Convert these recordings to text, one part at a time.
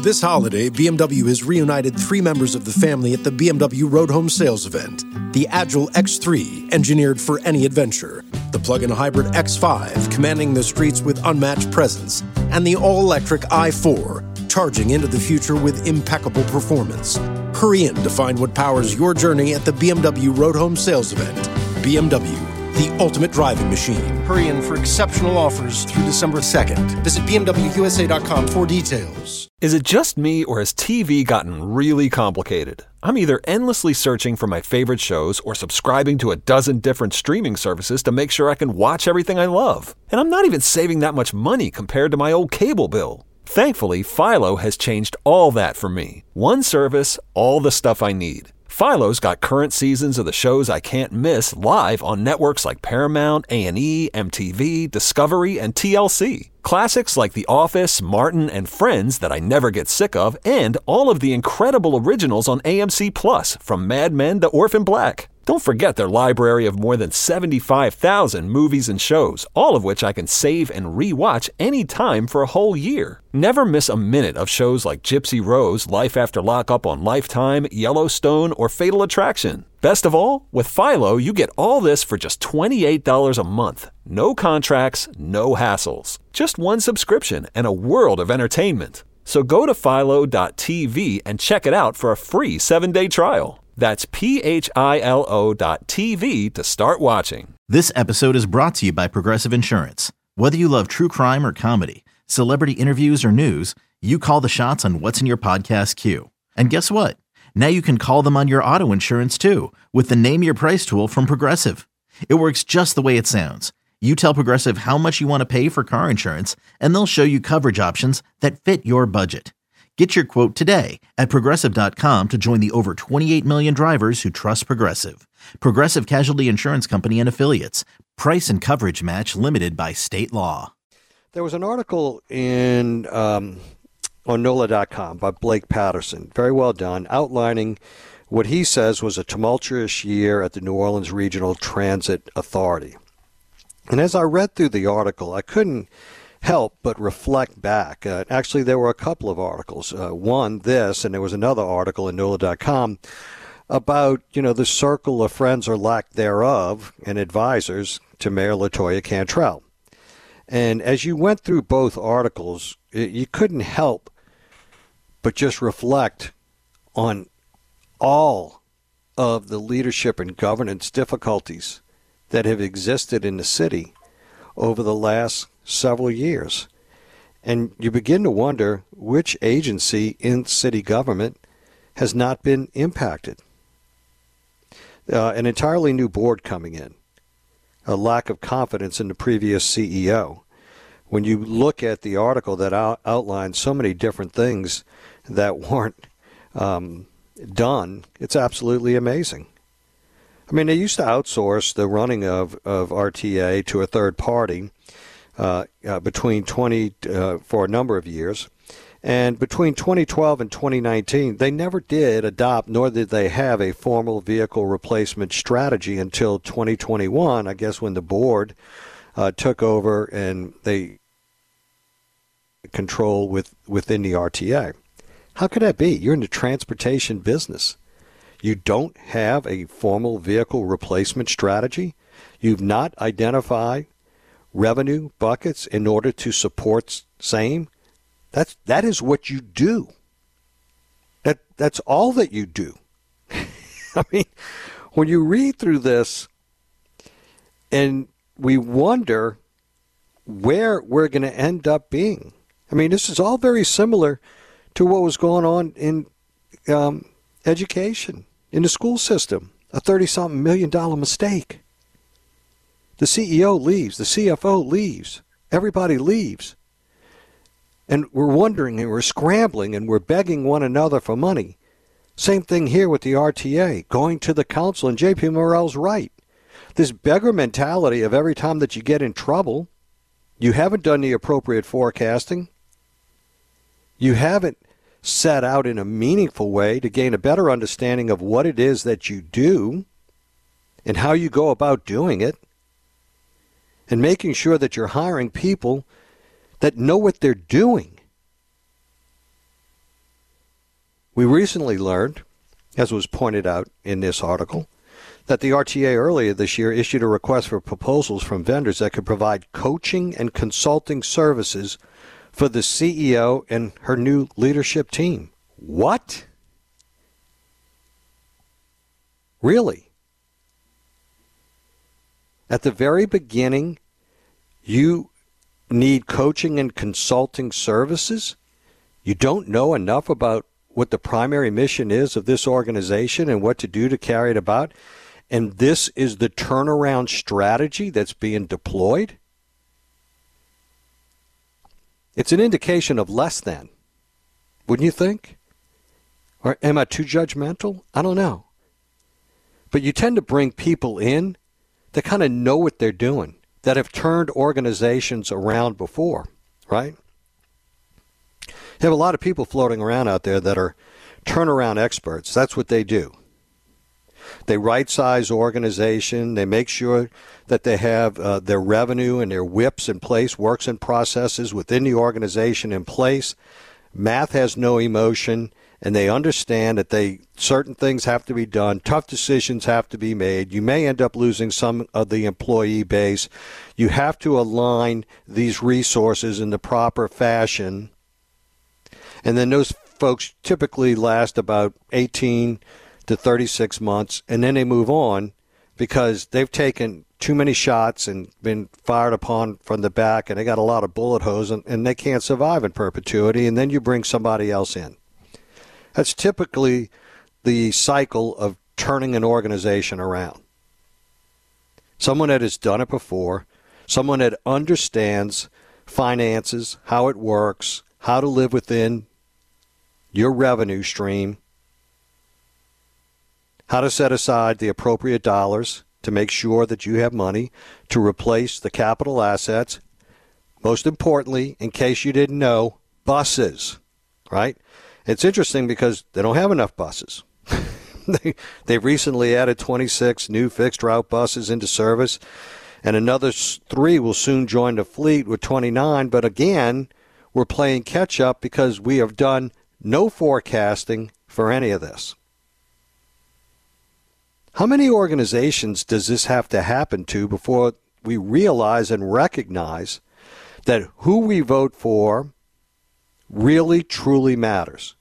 This holiday, BMW has reunited 3 members of the family at the BMW Road Home Sales event. The Agile X3, engineered for any adventure. The plug-in hybrid X5, commanding the streets with unmatched presence. And the all-electric i4, charging into the future with impeccable performance. Hurry in to find what powers your journey at the BMW Road Home Sales event. BMW, the ultimate driving machine. Hurry in for exceptional offers through December 2nd. Visit BMWUSA.com for details. Is it just me, or has TV gotten really complicated? I'm either endlessly searching for my favorite shows or subscribing to a dozen different streaming services to make sure I can watch everything I love. And I'm not even saving that much money compared to my old cable bill. Thankfully, Philo has changed all that for me. One service, all the stuff I need. Philo's got current seasons of the shows I can't miss live on networks like Paramount, A&E, MTV, Discovery, and TLC. Classics like The Office, Martin, and Friends that I never get sick of, and all of the incredible originals on AMC+, from Mad Men to Orphan Black. Don't forget their library of more than 75,000 movies and shows, all of which I can save and re-watch anytime for a whole year. Never miss a minute of shows like Gypsy Rose, Life After Lockup on Lifetime, Yellowstone, or Fatal Attraction. Best of all, with Philo, you get all this for just $28 a month. No contracts, no hassles. Just one subscription and a world of entertainment. So go to philo.tv and check it out for a free 7-day trial. That's philo.tv to start watching. This episode is brought to you by Progressive Insurance. Whether you love true crime or comedy, celebrity interviews or news, you call the shots on what's in your podcast queue. And guess what? Now you can call them on your auto insurance too, with the Name Your Price tool from Progressive. It works just the way it sounds. You tell Progressive how much you want to pay for car insurance, and they'll show you coverage options that fit your budget. Get your quote today at Progressive.com to join the over 28 million drivers who trust Progressive. Progressive Casualty Insurance Company and Affiliates. Price and coverage match limited by state law. There was an article in on NOLA.com by Blake Patterson, very well done, outlining what he says was a tumultuous year at the New Orleans Regional Transit Authority. And as I read through the article, I couldn't help but reflect back. Actually, there were a couple of articles. One, this, and there was another article in NOLA.com about, the circle of friends or lack thereof and advisors to Mayor LaToya Cantrell. And as you went through both articles, you couldn't help but just reflect on all of the leadership and governance difficulties that have existed in the city over the last several years. And you begin to wonder which agency in city government has not been impacted. An entirely new board coming in, a lack of confidence in the previous CEO. When you look at the article that outlines so many different things that weren't done, it's absolutely amazing. I mean, they used to outsource the running of RTA to a third party for a number of years. And between 2012 and 2019, they never did adopt, nor did they have a formal vehicle replacement strategy until 2021, I guess, when the board took over and they control within the RTA. How could that be? You're in the transportation business. You don't have a formal vehicle replacement strategy. You've not identified revenue buckets in order to support same. That is what you do. That's all that you do. I mean, when you read through this and we wonder where we're going to end up being. I mean, this is all very similar to what was going on in education, in the school system. A $30-something million mistake. The CEO leaves. The CFO leaves. Everybody leaves. And we're wondering and we're scrambling and we're begging one another for money. Same thing here with the RTA, going to the council, and J.P. Morrell's right. This beggar mentality of every time that you get in trouble, you haven't done the appropriate forecasting. You haven't set out in a meaningful way to gain a better understanding of what it is that you do and how you go about doing it, and making sure that you're hiring people that know what they're doing. We recently learned, as was pointed out in this article, that the RTA earlier this year issued a request for proposals from vendors that could provide coaching and consulting services for the CEO and her new leadership team. What? Really? At the very beginning, you need coaching and consulting services? You don't know enough about what the primary mission is of this organization and what to do to carry it about? And this is the turnaround strategy that's being deployed? It's an indication of less than, wouldn't you think? Or am I too judgmental? I don't know. But you tend to bring people in that kind of know what they're doing, that have turned organizations around before, right? You have a lot of people floating around out there that are turnaround experts. That's what they do. They right-size organization. They make sure that they have their revenue and their whips in place, works and processes within the organization in place. Math has no emotion, and they understand that certain things have to be done. Tough decisions have to be made. You may end up losing some of the employee base. You have to align these resources in the proper fashion. And then those folks typically last about 18 to 36 months, and then they move on because they've taken too many shots and been fired upon from the back, and they got a lot of bullet holes, and they can't survive in perpetuity, and then you bring somebody else in. That's typically the cycle of turning an organization around. Someone that has done it before, someone that understands finances, how it works, how to live within your revenue stream, how to set aside the appropriate dollars to make sure that you have money to replace the capital assets. Most importantly, in case you didn't know, buses, right? It's interesting because they don't have enough buses. They've recently added 26 new fixed route buses into service, and another 3 will soon join the fleet with 29. But again, we're playing catch up because we have done no forecasting for any of this. How many organizations does this have to happen to before we realize and recognize that who we vote for really, truly matters?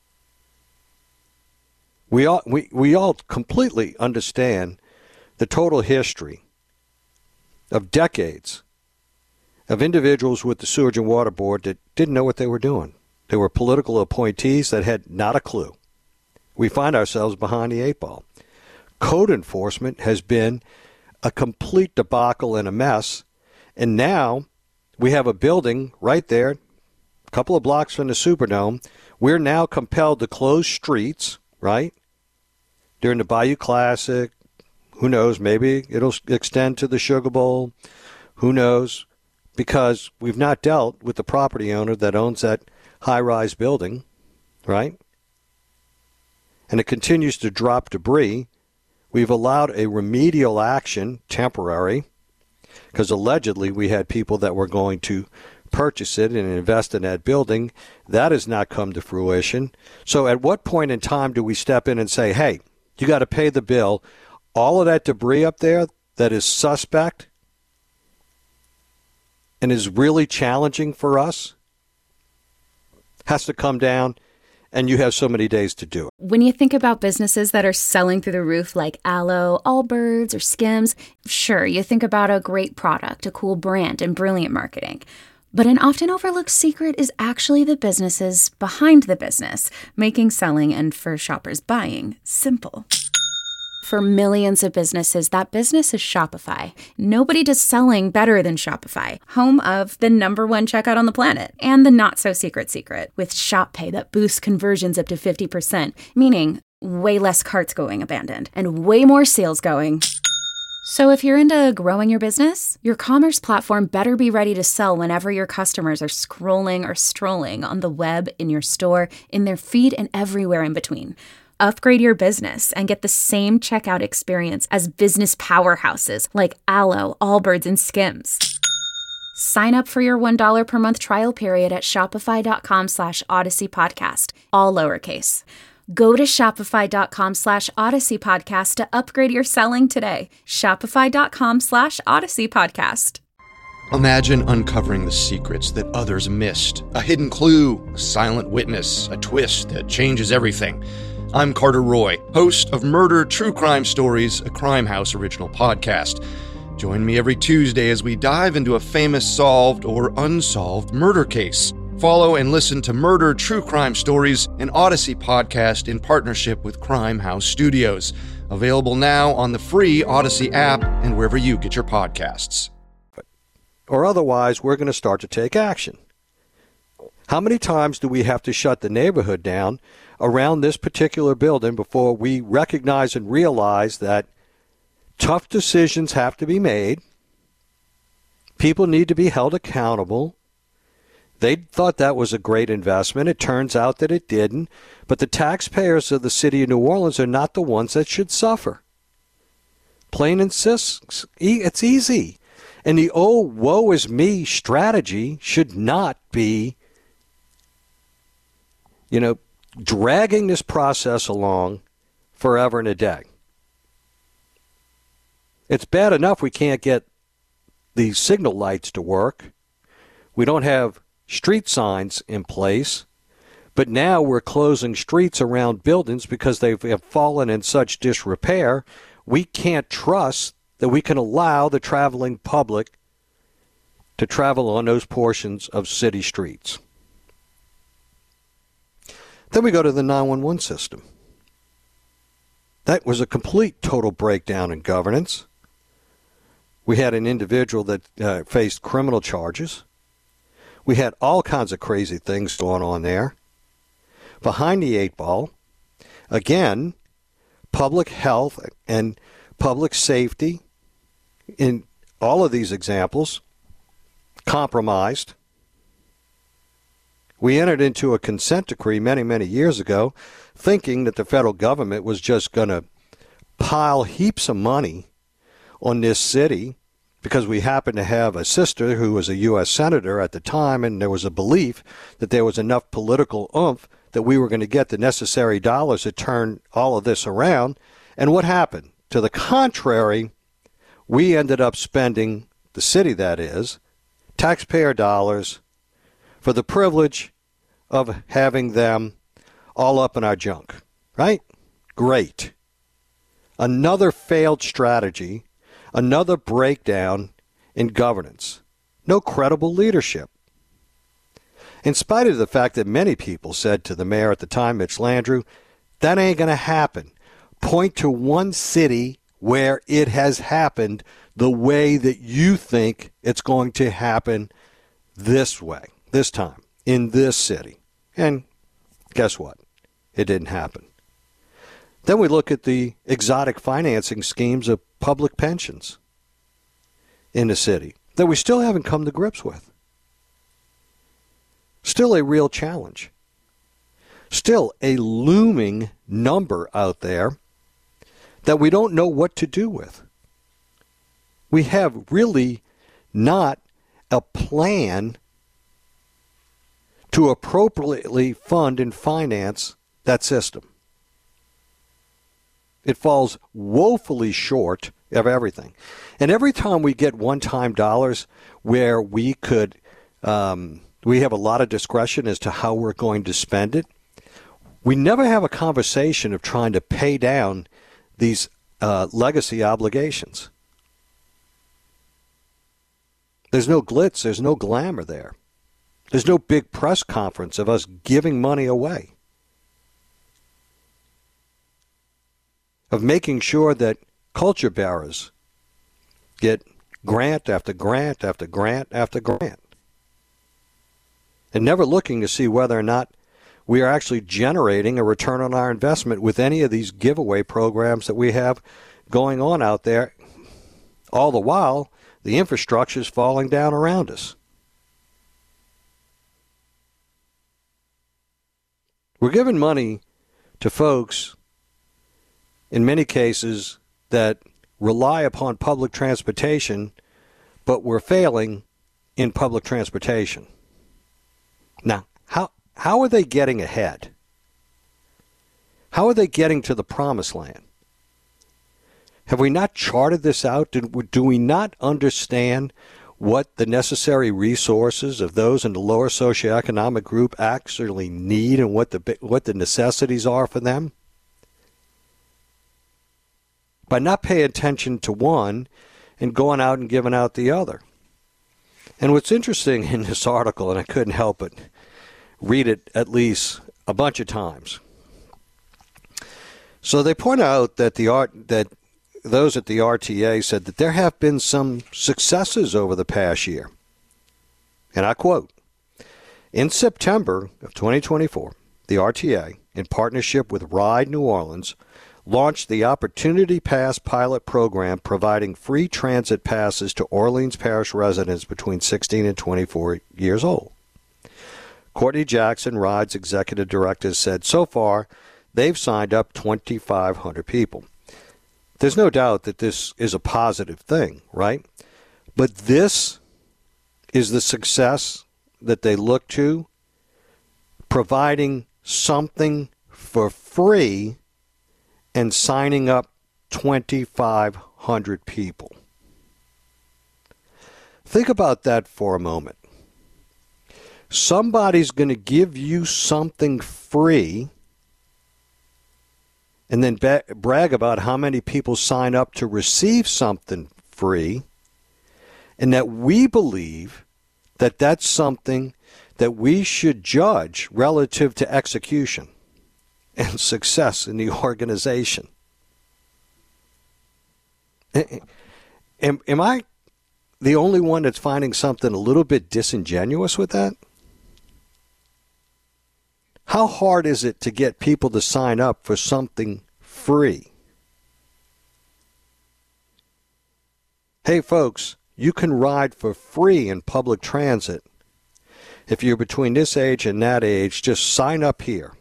We all completely understand the total history of decades of individuals with the Sewage and Water Board that didn't know what they were doing. They were political appointees that had not a clue. We find ourselves behind the 8 ball. Code enforcement has been a complete debacle and a mess. And now we have a building right there, a couple of blocks from the Superdome. We're now compelled to close streets, right? During the Bayou Classic. Who knows? Maybe it'll extend to the Sugar Bowl. Who knows? Because we've not dealt with the property owner that owns that high-rise building, right? And it continues to drop debris. We've allowed a remedial action, temporary, because allegedly we had people that were going to purchase it and invest in that building. That has not come to fruition. So at what point in time do we step in and say, hey, you got to pay the bill? All of that debris up there that is suspect and is really challenging for us has to come down. And you have so many days to do it. When you think about businesses that are selling through the roof like Aloe, Allbirds, or Skims, sure, you think about a great product, a cool brand, and brilliant marketing. But an often overlooked secret is actually the businesses behind the business, making selling and for shoppers buying simple. For millions of businesses, that business is Shopify. Nobody does selling better than Shopify, home of the #1 checkout on the planet, and the not-so-secret secret, with Shop Pay that boosts conversions up to 50%, meaning way less carts going abandoned, and way more sales going. So if you're into growing your business, your commerce platform better be ready to sell whenever your customers are scrolling or strolling on the web, in your store, in their feed, and everywhere in between. Upgrade your business and get the same checkout experience as business powerhouses like Aloe, Allbirds, and Skims. Sign up for your $1 per month trial period at shopify.com/Odyssey Podcast, all lowercase. Go to shopify.com/Odyssey Podcast to upgrade your selling today. Shopify.com/Odyssey Podcast. Imagine uncovering the secrets that others missed. A hidden clue, a silent witness, a twist that changes everything. I'm Carter Roy, host of Murder True Crime Stories, a Crime House original podcast. Join me every Tuesday as we dive into a famous solved or unsolved murder case. Follow and listen to Murder True Crime Stories, an Odyssey podcast in partnership with Crime House Studios. Available now on the free Odyssey app and wherever you get your podcasts. Or otherwise, we're going to start to take action. How many times do we have to shut the neighborhood down around this particular building before we recognize and realize that tough decisions have to be made? People need to be held accountable. They thought that was a great investment. It turns out that it didn't. But the taxpayers of the city of New Orleans are not the ones that should suffer. Plain and simple. It's easy. And the woe is me strategy should not be, dragging this process along forever and a day. It's bad enough we can't get the signal lights to work. We don't have street signs in place. But now we're closing streets around buildings because they have fallen in such disrepair. We can't trust that we can allow the traveling public to travel on those portions of city streets. Then we go to the 911 system. That was a complete total breakdown in governance. We had an individual that faced criminal charges. We had all kinds of crazy things going on there. Behind the eight ball, again, public health and public safety in all of these examples compromised. We entered into a consent decree many, many years ago thinking that the federal government was just going to pile heaps of money on this city because we happened to have a sister who was a U.S. senator at the time, and there was a belief that there was enough political oomph that we were going to get the necessary dollars to turn all of this around. And what happened? To the contrary, we ended up spending, the city that is, taxpayer dollars for the privilege of having them all up in our junk. Right? Great. Another failed strategy, another breakdown in governance. No credible leadership. In spite of the fact that many people said to the mayor at the time, Mitch Landrieu, that ain't going to happen. Point to one city where it has happened the way that you think it's going to happen this way, this time, in this city. And guess what? It didn't happen. Then we look at the exotic financing schemes of public pensions in the city that we still haven't come to grips with. Still a real challenge. Still a looming number out there that we don't know what to do with. We have really not a plan to appropriately fund and finance that system. It falls woefully short of everything. And every time we get one-time dollars where we could, we have a lot of discretion as to how we're going to spend it, we never have a conversation of trying to pay down these legacy obligations. There's no glitz, there's no glamour there. There's no big press conference of us giving money away. Of making sure that culture bearers get grant after grant after grant after grant. And never looking to see whether or not we are actually generating a return on our investment with any of these giveaway programs that we have going on out there. All the while, the infrastructure is falling down around us. We're giving money to folks, in many cases, that rely upon public transportation, but we're failing in public transportation. Now, how are they getting ahead? How are they getting to the promised land? Have we not charted this out? Do we not understand what the necessary resources of those in the lower socioeconomic group actually need and what the necessities are for them? By not paying attention to one and going out and giving out the other. And what's interesting in this article, and I couldn't help but read it at least a bunch of times. So they point out that those at the RTA said that there have been some successes over the past year. And I quote, in September of 2024, the RTA, in partnership with Ride New Orleans, launched the Opportunity Pass pilot program providing free transit passes to Orleans Parish residents between 16 and 24 years old. Courtney Jackson, Ride's executive director, said so far they've signed up 2,500 people. There's no doubt that this is a positive thing, right? But this is the success that they look to, providing something for free and signing up 2,500 people. Think about that for a moment. Somebody's going to give you something free and then brag about how many people sign up to receive something free, and that we believe that that's something that we should judge relative to execution and success in the organization. Am I the only one that's finding something a little bit disingenuous with that? How hard is it to get people to sign up for something free? Hey, folks, you can ride for free in public transit. If you're between this age and that age, just sign up here.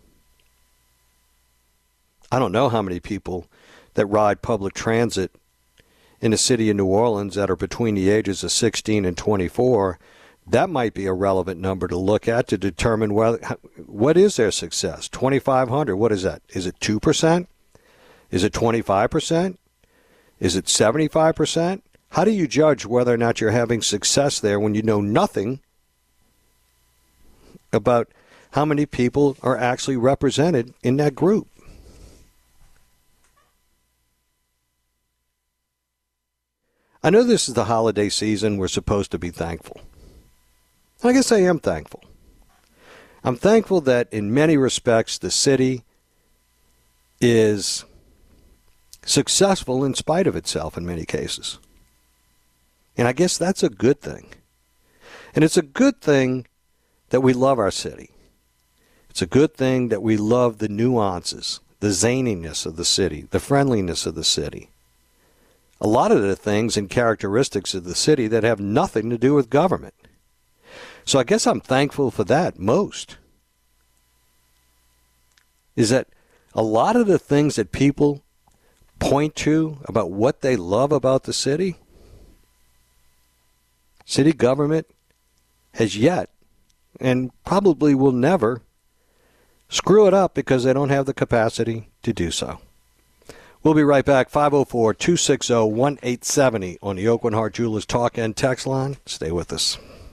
I don't know how many people that ride public transit in the city of New Orleans that are between the ages of 16 and 24. That might be a relevant number to look at to determine what is their success. 2,500, what is that? Is it 2%? Is it 25%? Is it 75%? How do you judge whether or not you're having success there when you know nothing about how many people are actually represented in that group? I know this is the holiday season. We're supposed to be thankful. I guess I am thankful. I'm thankful that in many respects the city is successful in spite of itself in many cases. And I guess that's a good thing. And it's a good thing that we love our city. It's a good thing that we love the nuances, the zaniness of the city, the friendliness of the city. A lot of the things and characteristics of the city that have nothing to do with government. So I guess I'm thankful for that most. Is that a lot of the things that people point to about what they love about the city, city government has yet and probably will never screw it up because they don't have the capacity to do so. We'll be right back. 504-260-1870 on the Aucoin Hart Jewelers Talk and Text line. Stay with us.